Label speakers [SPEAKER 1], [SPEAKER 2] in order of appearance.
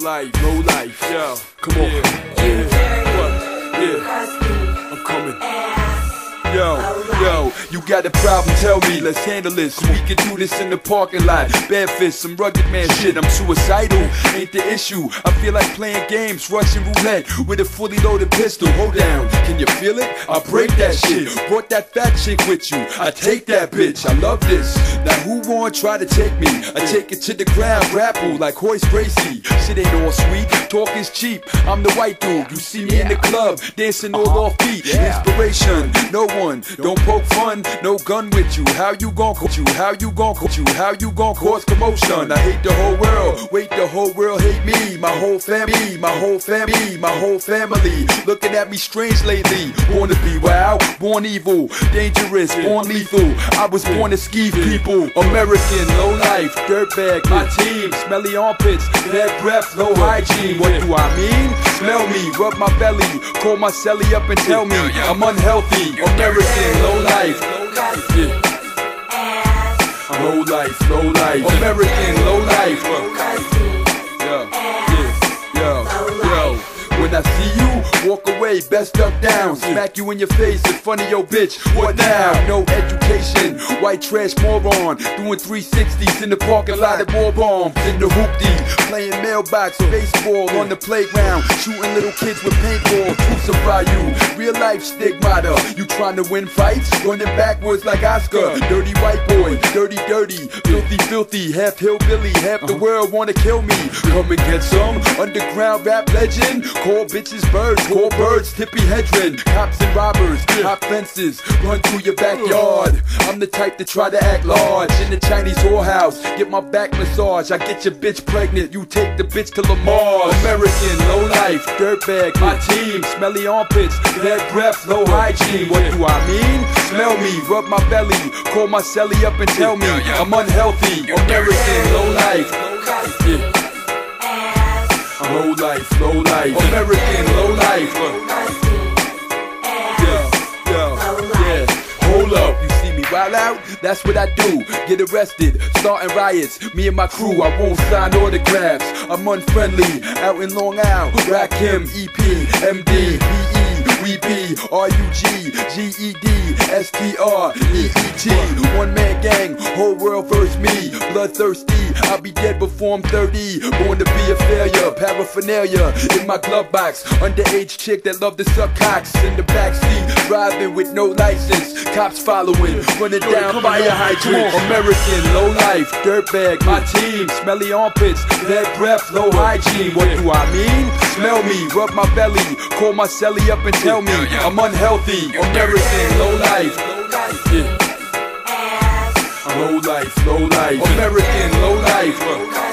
[SPEAKER 1] low life, yo. Come on, yeah, what? Yeah, I'm coming. Yo, you got a problem, tell me, let's handle this. We can do this in the parking lot. Bad fist, some rugged man shit. I'm suicidal, ain't the issue. I feel like playing games, Russian roulette with a fully loaded pistol. Hold down, can you feel it? I'll break that shit. Brought that fat chick with you, I take that bitch. I love this. Now who wanna try to take me? I take it to the ground, grapple like Hoist Gracie. Shit ain't all sweet, talk is cheap. I'm the white dude, you see me in the club, dancing all off beat. Inspiration, no one, don't poke fun, no gun with you. How you gon' coach you? How you gon' coach you? How you gon' cause commotion? I hate the whole world, wait, the whole world hate me. My whole family, my whole family, my whole family looking at me strange lately. Born to be wild, born evil, dangerous, born lethal. I was born to skeeve people. American, low life, dirtbag, my team. Smelly armpits, bad breath, low hygiene. What do I mean? Smell me, rub my belly, call my celly up and tell me I'm unhealthy. American, low life, yeah. Low life, low life. American, low life. Yo. When I see you, walk away, best duck down. Smack you in your face in front of your bitch. What now? No education, white trash moron. Doing 360s in the parking lot at war bombs. In the hoopty, playing mailbox, baseball on the playground. Shooting little kids with paintball. Crucify you, real life stigmata. You trying to win fights? Running backwards like Oscar. Dirty white boy, dirty, filthy, filthy. Half hillbilly, half the world wanna kill me. Come and get some underground rap legend. Call bitches birds, call birds Tippy Hedren. Cops and robbers, hop fences, run through your backyard. I'm the type to try to act large in the Chinese whorehouse. Get my back massage, I get your bitch pregnant. You take the bitch to Lamar. American, low life, dirtbag, my team. Smelly armpits, bad breath, low hygiene. What do I mean? Smell me, rub my belly, call my celly up and tell me I'm unhealthy. American, low life, yeah. Low life, low life. American, low life. Yeah. Hold up, you see me wild out? That's what I do. Get arrested, starting riots. Me and my crew, I won't sign autographs. I'm unfriendly, out in Long Island. Rakim, EP, MD, BE. We be R-U-G, G-E-D, S-T-R-E-E-T. One man gang, whole world versus me. Bloodthirsty, I'll be dead before I'm 30. Born to be a failure, paraphernalia in my glove box. Underage chick that love to suck cocks. In the backseat, driving with no license. Cops following, running down fire hydrant. American, low life, dirtbag, my team. Smelly armpits, bad breath, low hygiene. What do I mean? Smell me, rub my belly, call my celly up and tell me I'm unhealthy. American, low life, yeah. Low life, American, low life.